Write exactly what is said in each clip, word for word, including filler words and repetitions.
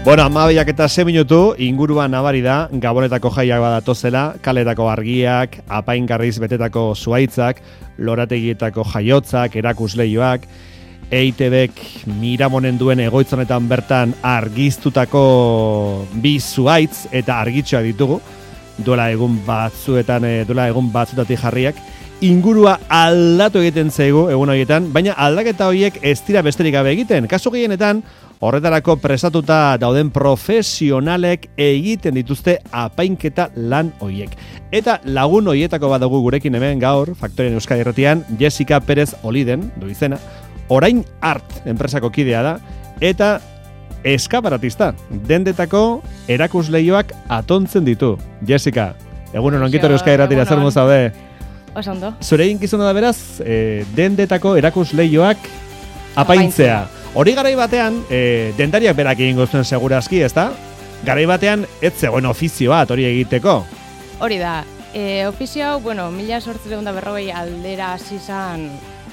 Bueno, amabiak eta ze minutu inguruan nabari da, Gabonetako jaiak badatozela, kaletako argiak, apaingarriz betetako zuaitzak, lorategietako jaiotzak, erakusleioak, E I T Bek Miramonen duen egoitzonetan bertan argiztutako bi zuaitz eta argitxoak ditugu, duela egun batzuetan, duela egun batzutatik jarriak, ingurua aldatu egiten zaigu egun horietan, baina aldaketa horiek ez dira besterik gabe egiten. Kasu gehienetan, horretarako prestatuta dauden profesionalek egiten dituzte apainketa lan horiek. Eta lagun horietako badugu gurekin hemen gaur, Faktorien Euskadi Irratian, Jessica Perez Oliden, du izena, Orain Art enpresako kidea da, eta eskaparatista, dendetako erakusleioak atontzen ditu. Jessica, egunon onkitor Euskadi Irratira zer mozaude? Osondo. Zure eginkizuna da beraz, e, dendetako erakusleioak apaintzea. Hori garai batean, e, dendariak berak egingo zuen segurazki, ezta? Garai batean, ez zegoen ofizio bat hori egiteko. Hori da. E, ofizio hau, bueno, mila sortzireun da berrogei aldera hasi zan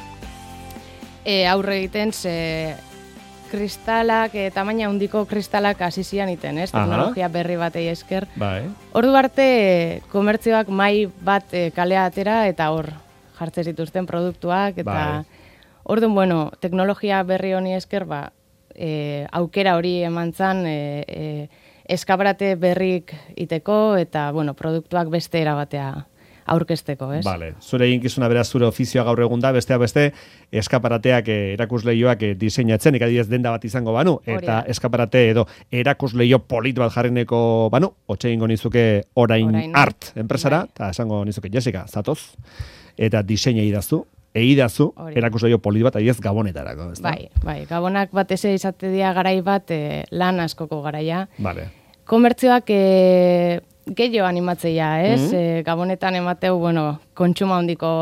e, aurre egiten, ze kristalak, e, tamaina handiko kristalak hasi zian iten, ez? Teknologia berri batei esker. Bai. Ordu arte, komertzioak mai bat e, kalea atera, eta hor jartzen zituzten produktuak, eta... Bai. Orduan, bueno, teknologia berri honi esker, ba, e, aukera hori eman zan, e, e, eskaparate berrik iteko, eta, bueno, produktuak beste erabatea aurkezteko, ez? Vale. Zure eginkizuna beraz zure ofizioa gaur egun da, besteak beste, eskaparateak, e, erakusleioak e, diseinatzen, ikadidez denda bat izango banu, eta eskaparate edo erakusleio polit bat jarreneko banu, hotxe ingo nizuke Orain, Orain Art enpresara, eta esango nizuke Jessica, zatoz, eta diseinei idaztu. Eidazu, erakusleio polit bat, adiez Gabonetarako, ez da? Bai, bai, Gabonak bat eze izate dira garai bat e, lan askoko garaia. Vale. Komertzioak e, gehiago animatzeia, ez? Mm -hmm. e, Gabonetan emateu, bueno, kontsuma handiko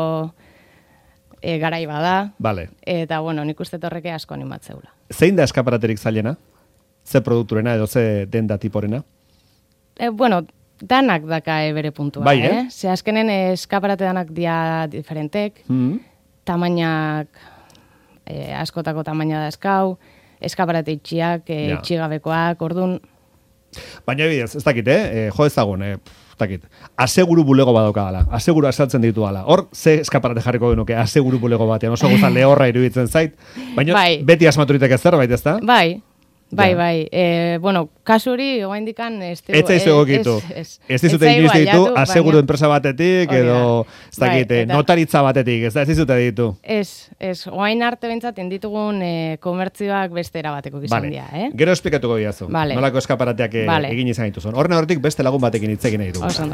e, garai bada. Vale. Eta, bueno, nik uste torreke asko animatzeula. Zein da eskaparaterik zailena? Ze produkturena edo ze denda tiporena? E, bueno, danak daka e, bere puntua, bai, eh? eh? Ze azkenen eskaparate danak dia diferentek. Mm -hmm. Tamainak, eh, askotako tamaina da eskau, eskaparate itxiak, eh, ja. Itxigabekoak, ordun. Baina bidez, ez dakit, eh? jo ezagun, eh? ez dakit. Aseguru bulego badauka gala, aseguru asaltzen ditu gala. Hor, ze eskaparate jarriko genuke, aseguru bulego batean, oso guztan lehorra iruditzen zait, baina bai. Beti asmaturitek ez zerbait, ez da? Bai. Bai, bai. E, bueno, kasu hori, oa indikan... Ez zaizu egokitu. Ez dizute inoiz ditu, aseguru enpresa batetik, edo, ez dakite, notaritza batetik, ez da, ez dizute ditu. Ez, ez. Oain arte bentsaten ditugun e, komertzioak beste erabateko gizan vale. dira, eh? Gero esplikatuko diazu. Vale. Nolako eskaparateak vale. egin izan dituzun. Horren horretik beste lagun batekin hitzekin nahi dugu. Osondo.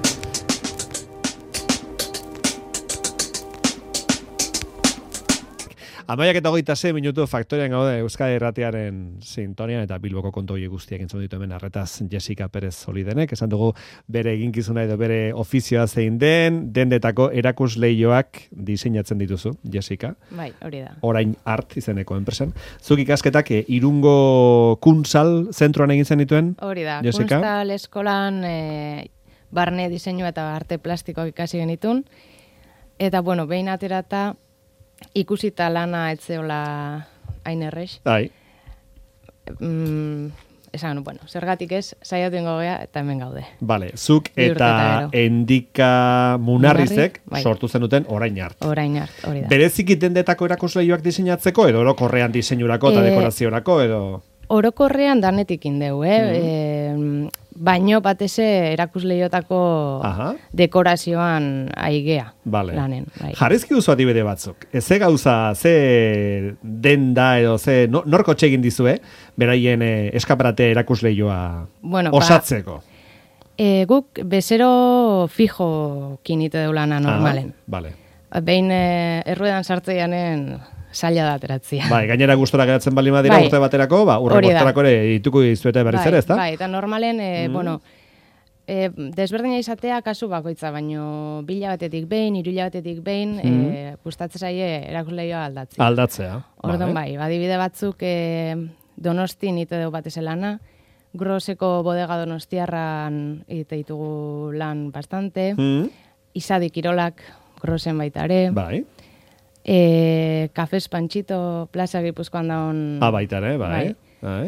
Amaiak eta hogeita ze minutu Faktorian gaude Euskadi Irratiaren sintonian eta Bilboko kontu horiek guztiak entzun ditu hemen arretaz Jessica Perez Olidenek. Esan dugu bere eginkizuna edo bere ofizioa zein den, dendetako erakusleioak diseinatzen dituzu, Jessica. Bai, hori da. Orain Art izeneko enpresan. Zuk ikasketak e, Irungo Kunsal zentroan egin zen dituen, hori da, Jessica? Kunsal eskolan e, barne diseinua eta arte plastikoak ikasi genitun. Eta, bueno, behin aterata ikusita lana etzeola hain errex. Bai. Mm, esan, bueno, zergatik ez, saiatu ingo gea eta hemen gaude. Vale, zuk eta Endika Munarrizek bai. sortu zenuten Orain Art. Orain Art, hori da. Berezik dendetako erakusleioak diseinatzeko edo orokorrean diseinurako eta e, dekoraziorako edo... Orokorrean danetik indeu, eh? Mm-hmm. e, baino bateze erakusleiotako Aha. dekorazioan aigea vale. lanen. Bai. Jarrizki duzu adibide batzuk. Ze gauza, ze denda edo ze no, norko txegin dizue, beraien eh, eskaparate erakusleioa bueno, osatzeko? Ba, e, guk bezero fijo kinite deulana normalen. Aha, vale. Behin e, erruedan sartzeianen zaila da ateratzea. Bai, gainera gustora geratzen bali madira bai. urte baterako, ba, urre gustorako ere dituko dizuete berriz ere, ez da? Bai, eta normalen, e, mm. bueno, e, desberdina izatea kasu bakoitza, baino bila batetik behin, irula batetik behin, mm. e, gustatze zaie erakusleioa aldatzea. Aldatzea. Orduan bai, badibide batzuk e, Donosti nite dugu batez lana, Groseko bodega Donostiarran ite ditugu lan bastante, mm. Izadi Kirolak Grosen baita ere. Bai. E, Kafes Panchito Plaza Gipuzkoan daun... Ah, baita ere, bai. bai.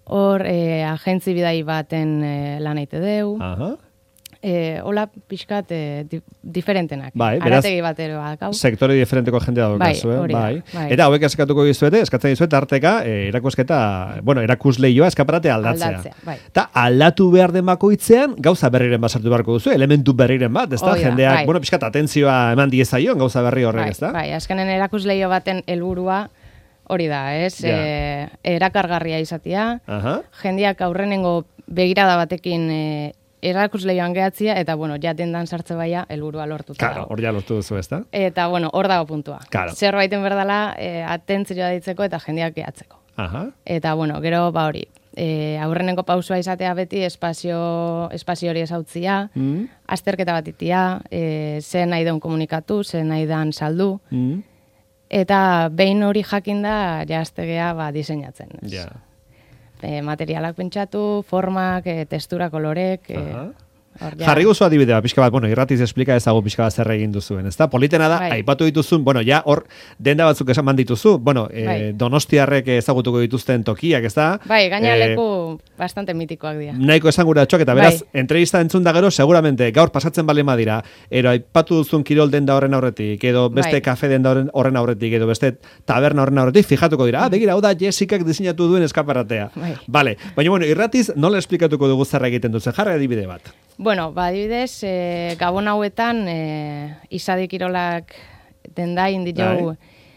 Hor, e, agentzi bidai baten e, lan eite deu. Aha. E, hola pixkat e, di, diferentenak. Bai, beraz, arategi batero bakau. sektore diferenteko jendea daukazu, bai, eh? hori da, bai. bai. Eta hauek eskatuko dizuete, eskatzen dizuete arteka, eh, erakusketa, bueno, erakusleioa eskaparate aldatzea. Aldatzea, bai. Eta aldatu behar den bakoitzean, gauza berriren basartu beharko duzu, elementu berriren bat, ezta? Hoi da, Jendeak, bai. bueno, pixkat atentzioa eman diezaion, gauza berri horrek, Bai, ezta? bai, azkenen erakusleio baten helburua hori da, ez? Ja. E, erakargarria izatea, Aha. jendeak aurrenengo begirada batekin e, erakusleioan gehatzia, eta, bueno, ja dendan sartze baia, helburua lortuta Claro, dago. hor ja lortu duzu, ezta? Eta, bueno, hor dago puntua. Claro. Zerbaiten berdala, e, atentzioa ditzeko eta jendeak gehatzeko. Aha. Eta, bueno, gero, ba hori, e, aurrenengo pausua izatea beti espazio, espazio hori esautzia, Mm. azterketa bat itia, e, ze nahi daun komunikatu, ze nahi dan saldu, Mm. eta behin hori jakinda jaztegea ba, diseinatzen. Ez? Ja. E, materialak pentsatu, formak, e, testura, kolorek... E, Aha. hor ja- Jarri guzu adibidea, pixka bat, bueno, irratiz esplika ezagu pixka bat zer egin duzuen, ezta? Politena da, Bai. aipatu dituzun, bueno, ja, hor, denda batzuk esan man dituzu, bueno, eh, Bai. donostiarrek ezagutuko dituzten tokiak, ezta? Bai, gaina Eh, leku bastante mitikoak dira. nahiko esanguratxoak, eta beraz, Bai. entrevista entzun da gero, seguramente, gaur pasatzen bale madira, ero aipatu duzun kirol denda horren aurretik, edo beste Bai. kafe denda horren, horren aurretik, edo beste taberna horren aurretik, fijatuko dira, ah, begira, hau da Jessicak diseinatu duen eskaparatea. Bai. Vale, baina, bueno, irratiz, nola esplikatuko dugu zer egiten duzen, jarri adibide bat. Bueno, ba, adibidez, e, gabon hauetan, e, izadi kirolak denda inditxou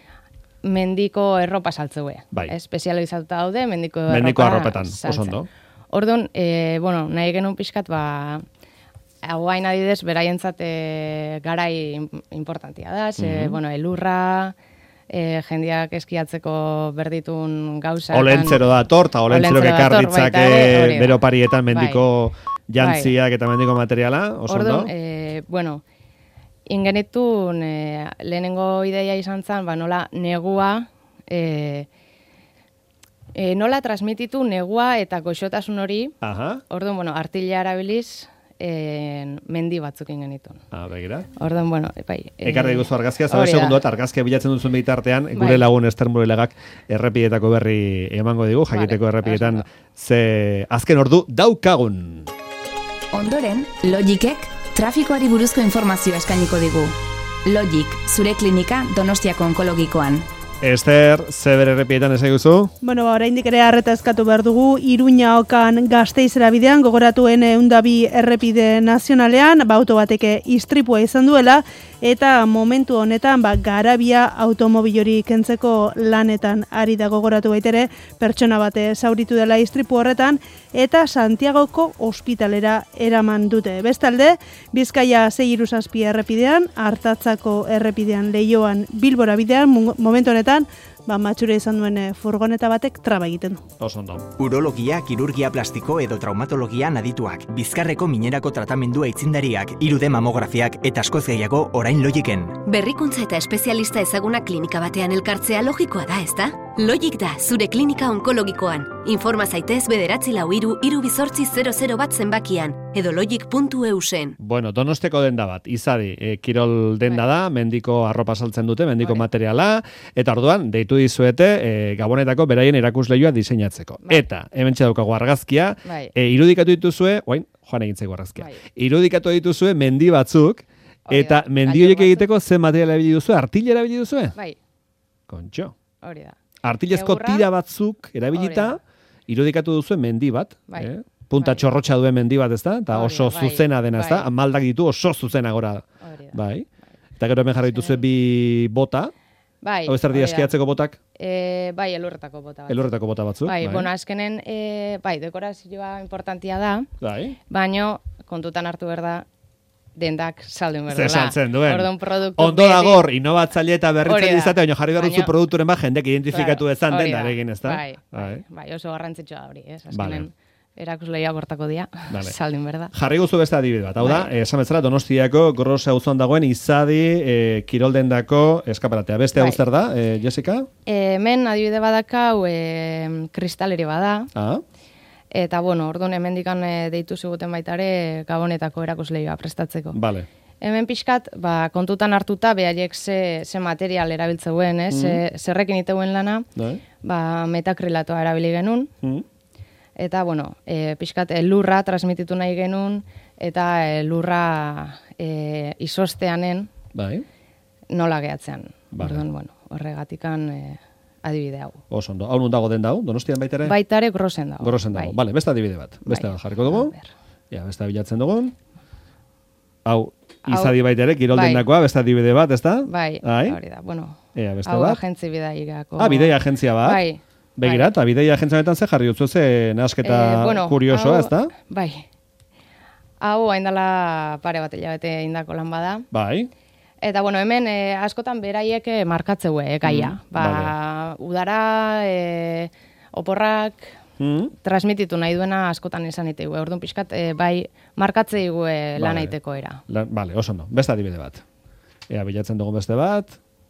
mendiko erropa saltzeue. Bai. Espezializatuta daude, mendiko erropa Mendiko arropetan, oso saltzen. ondo. Orduan, e, bueno, nahi genuen pixkat, ba, hau hain adidez, beraientzat e, garai im- importantia da, ze, Mhm. bueno, elurra, e, jendeak eskiatzeko berditun gauza. Olentzero da torta, olentzero Olentzero dator, ekarritzak baita ere, hori da. bero parietan mendiko Bai. jantziak eta mendiko materiala, oso Orduan, ondo? e, bueno, ingenitun e, lehenengo ideia izan zen, ba, nola negua, e, e, nola transmititu negua eta goxotasun hori, Aha, orduan, bueno, artila erabiliz, e, mendi batzuk ingenitun. ah, begira. Orduan, bueno, bai. e, Ekarri guzu argazkia, zabe hori da. segundu bat, argazkia bilatzen duzun bitartean, gure Bai. lagun Ester Murelegak errepietako berri emango digu, jakiteko Vale, errepietan oso ze azken ordu daukagun. Ondoren, Logikek trafikoari buruzko informazioa eskainiko digu. Logik, zure klinika Donostiako onkologikoan. Ester, ze bere errepietan ez eguzu? Bueno, ba, oraindik ere arreta eskatu behar dugu, Iruña okan Gasteizera bidean, gogoratuen eundabi errepide nazionalean, ba, auto bateke istripua izan duela, eta momentu honetan, ba, garabia automobilori kentzeko lanetan ari da gogoratu baitere, pertsona bate zauritu dela istripu horretan, eta Santiagoko ospitalera eraman dute. Bestalde, Bizkaia sei hiru zazpi errepidean, Artatzako errepidean Leioan Bilbora bidean, mu- momentu honetan, ba, matxura izan duen eh, furgoneta batek traba egiten du. Oso ondo. Urologia, kirurgia plastiko edo traumatologian adituak, bizkarreko minerako tratamendu aitzindariak, hirude mamografiak eta askoz gehiago orain Logiken. Berrikuntza eta espezialista ezaguna klinika batean elkartzea logikoa da, ezta? Logik da, zure klinika onkologikoan. Informa zaitez bederatzi lau iru, iru bizortzi zero zero bat zenbakian, edo logik puntu eusen. Bueno, Donosteko denda bat, izadi, e, kirol denda Bai. da, mendiko arropa saltzen dute, mendiko Hori. materiala, eta orduan, deitu dizuete, e, Gabonetako beraien erakusleioa diseinatzeko. Bai. Eta, hemen daukagu argazkia, Bai. e, irudikatu dituzue, oain, joan egintzeko argazkia, Bai. irudikatu dituzue mendi batzuk, Hori eta da, mendi gailur horiek batzuk. egiteko ze materiala erabili duzue, artila erabili duzue? Bai, Kontxo. hori da. Artilezko Egurra, tira batzuk erabilita, hori irudikatu duzue mendi bat, Bai. eh? Punta Bai. txorrotxa duen mendi bat, ezta? Eta Hori oso da, bai, zuzena dena, ezta? bai. Maldak ditu oso zuzena gora. Hori da. Bai. Eta gero hemen jarri dituzue bi bota, Bai, hau ez erdi hori da. eskiatzeko botak, E, bai, elurretako bota bat. elurretako bota batzuk. Bai, bueno, azkenen, e, bai, dekorazioa importantia da, Bai. baino kontutan hartu behar da, dendak saldu behar Ze dela. saltzen duen. Orduan produktu Ondo beti- dago hor, inovatzaile eta Hori berritzaile da. izate, baina jarri behar duzu Baina- produkturen bat jendek identifikatu Claro, dezan hori da. dendarekin, ezta? Bai, bai, bai, oso garrantzitsua da hori, ez? Azkenen, erakusleia gortako dia, Vale. saldin behar da. Jarri guzu beste adibide bat, hau da, Bai. eh, esan bezala Donostiako Gros auzoan dagoen izadi e, kiroldendako eskaparatea. Beste hau Bai. zer da, e, Jessica? E, hemen adibide badakau e, kristaleri bada, Ah, eta bueno, orduan hemendikan e, deitu ziguten baitare Gabonetako erakusleioa prestatzeko. vale. Hemen pixkat, ba, kontutan hartuta, behaiek ze, ze material erabiltzeuen, ez? Mm. Ze, zerrekin iteuen lana, Bai. ba, metakrilatoa erabili genuen, Mm. Eta, bueno, e, pixkat e, lurra transmititu nahi genuen, eta e, lurra e, izosteanen Bai. nola gehatzean. Vale. Orduan, bueno, horregatikan e, adibide hau. Oso ondo. Hau nun dago den dago, Donostian baita ere? Baita ere grosen dago. Grosen dago. Bai. Vale, beste adibide bat. Beste Bai. bat jarriko dugu. A ber. Ja, beste bilatzen dugun. Hau, Hau- izadi baita ere, kiroldendakoa, beste adibide bat, ezta? Bai, Bai. hori da. Bueno, Ea, beste hau bat. agentzi bidaigako. Ah, bidei agentzia bat. Bai. Begira, eta bidei agentzia honetan ze jarri dutzu ze nasketa Eh, bueno, kuriosoa, hau- ezta? Bai. Hau haindala pare bat hilabete indako lan bada. Bai. Eta, bueno, hemen eh, askotan beraiek eh, markatzeue eh, gaia. Mm, ba, udara, eh, oporrak, Mm. transmititu nahi duena askotan esan iteigue. Orduan pixkat, eh, bai, markatzei gue lan Vale. aiteko era. La, vale, oso ondo. Beste adibide bat. Ea, bilatzen dugun beste bat.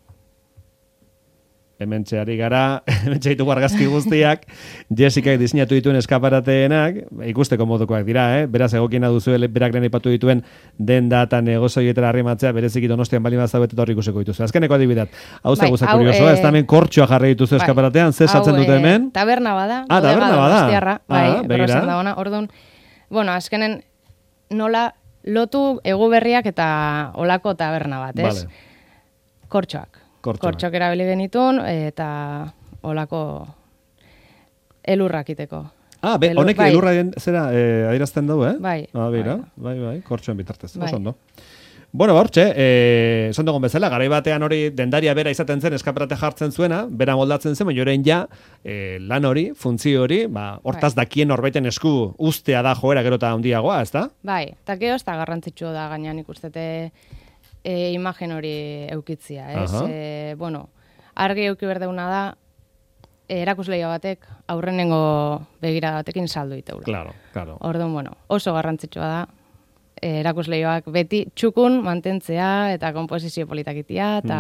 Hemen txeari gara, hemen txeitugu argazki guztiak, Jessica diseinatu dituen eskaparateenak, ikusteko modukoak dira, eh? Beraz, egokiena duzu berak lehen aipatu dituen denda eta negozioietara arrimatzea, bereziki Donostian bali mazabet eta hor ikusiko dituzu. Azkeneko adibidat, hau ze Bai, guztak hau, kuriosoa, eh, ez da hemen kortxoa jarri dituzu Bai. eskaparatean, ze saltzen Hau, dute eh, hemen? Taberna bada. Ah, bodega taberna bada. donostiarra, Bai, Ah, begira. grosen dagoena. Orduan, bueno, azkenen nola lotu eguberriak eta olako taberna bat, ez? Vale. Kortxoak. Kortxoak. Kortxoak erabili genitun, eta olako elurrak iteko. Ah, be, Elur- honek bai. elurraren zera eh, adierazten dugu, eh? Bai, Ah, beira, bai. bai, bai, kortxoen bitartez, Bai. oso ondo. Bueno, hortxe, eh, esan dugun bezala, garai batean hori dendaria bera izaten zen, eskaparate jartzen zuena, bera moldatzen zen, baina orain ja, eh, lan hori, funtzio hori, ba, hortaz Bai. dakien norbaiten esku ustea da joera gero eta handiagoa, ezta? Bai, eta gero ez da garrantzitsu da gainean ikustete e, imagen hori eukitzia, ez? Aha. E, bueno, argi euki berdeuna da, e, erakusleia batek aurrenengo begira batekin saldu iteula. Claro, claro. Orduan, bueno, oso garrantzitsua da, e, erakusleioak beti txukun mantentzea eta konposizio politakitia, eta,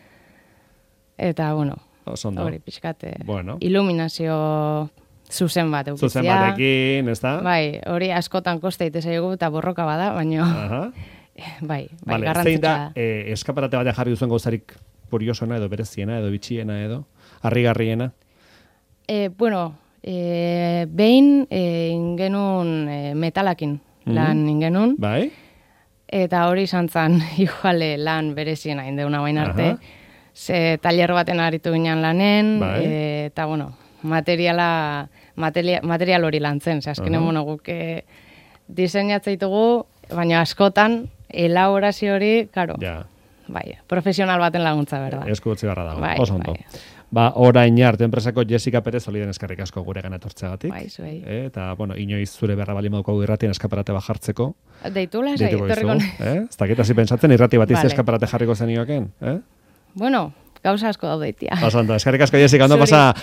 eta bueno, Oso ondo. hori pixkate, Bueno. iluminazio zuzen bat eukitzia. Zuzen batekin, ezta? Bai, hori askotan koste ite zaigu eta borroka bada, baina Aha. bai, bai, Vale, zein garrantzitsua da, da. eh, eskaparate batean jarri duzuen gauzarik kuriosona edo bereziena edo bitxiena edo harrigarriena? E, bueno, e, behin e, ingenun e, metalakin lan ingenun, Bai? eta hori izan zen iguale lan bereziena indeuna bain arte. Aha. Ze taller baten aritu ginen lanen, Bai. e, eta bueno, materiala, materia, material hori lan zen, ze azkenen, Aha. bueno, guk e, diseinatzeitugu, baina askotan, elaborazio hori, karo, Ja. bai, profesional baten laguntza, berda. Esku utzi barra dago, Bai, oso ondo. bai. Ba, orain arte enpresako Jessica Perez oliden eskerrik asko gure gana etortzeagatik. Bai, zuei. Eh, eta, bueno, inoiz zure berra bali moduko irratien eskaparate bat jartzeko. Deitu lasai, Deituko etorriko. dizugu, eh? Ez dakit hasi pentsatzen irrati bat Vale. eskaparate jarriko zenioken, eh? Bueno, gauza asko daudeitia. Oso ondo, eskerrik asko Jessica, ondo Zuri. pasa.